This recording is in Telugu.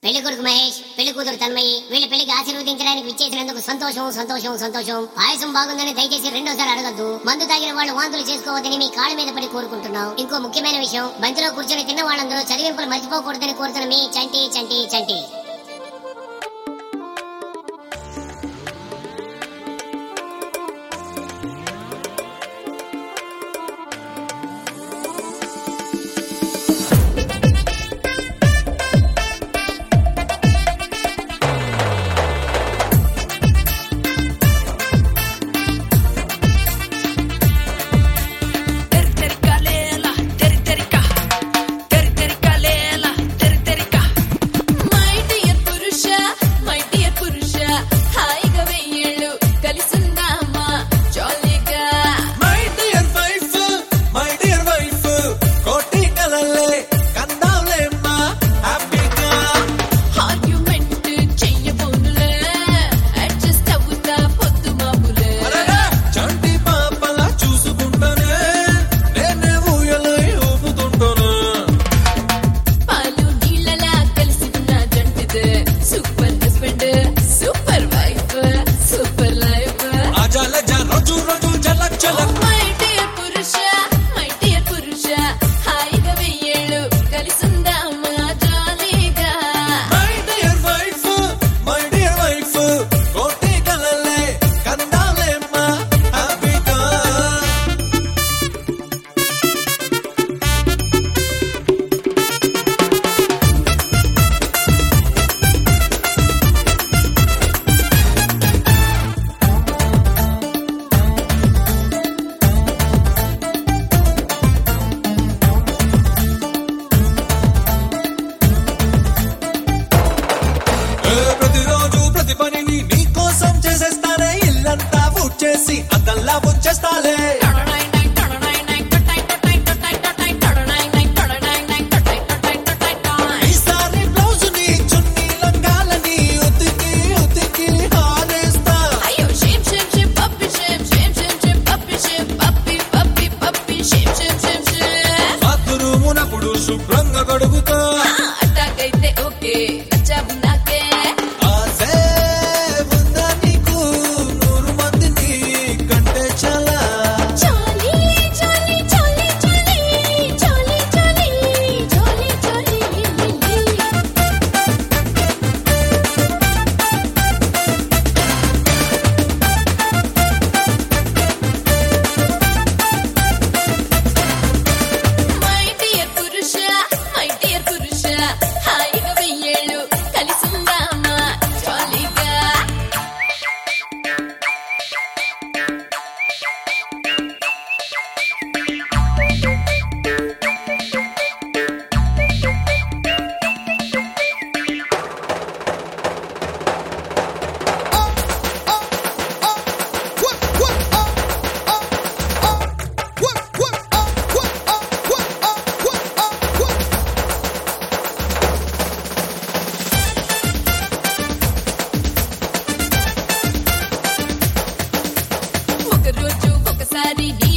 పెళ్లి కొడుకు మహేష్, పెళ్లి కూతురు తన్మయి వీళ్ళ పెళ్లికి ఆశీర్వదించడానికి విచ్చేసినందుకు సంతోషం సంతోషం సంతోషం. పాయసం బాగుందని దయచేసి రెండోసారి అడగద్దు. మందు తాగిన వాళ్ళు వాంతులు చేసుకోవద్దని మీ కాళ్ళ మీద పడి కోరుకుంటున్నాం. ఇంకో ముఖ్యమైన విషయం, బంతిలో కూర్చొని తిన్న వాళ్ళందరూ చదివింపులు మర్చిపోకూడదని కోరుతున్న మీ చంటి చంటి చంటి. చేసి అదల్లా వచ్చేస్తాలే. ఈసారి బ్లౌజ్ ని చున్నీ లంగాలని ఉతికి ఉతికి హారేస్తా. బాత్రూమునప్పుడు శుభ్రంగా కడుగుతా. అట్టాకైతే ఓకే, నచ్చావు నాకే. ఒకరోజు ఒకసారి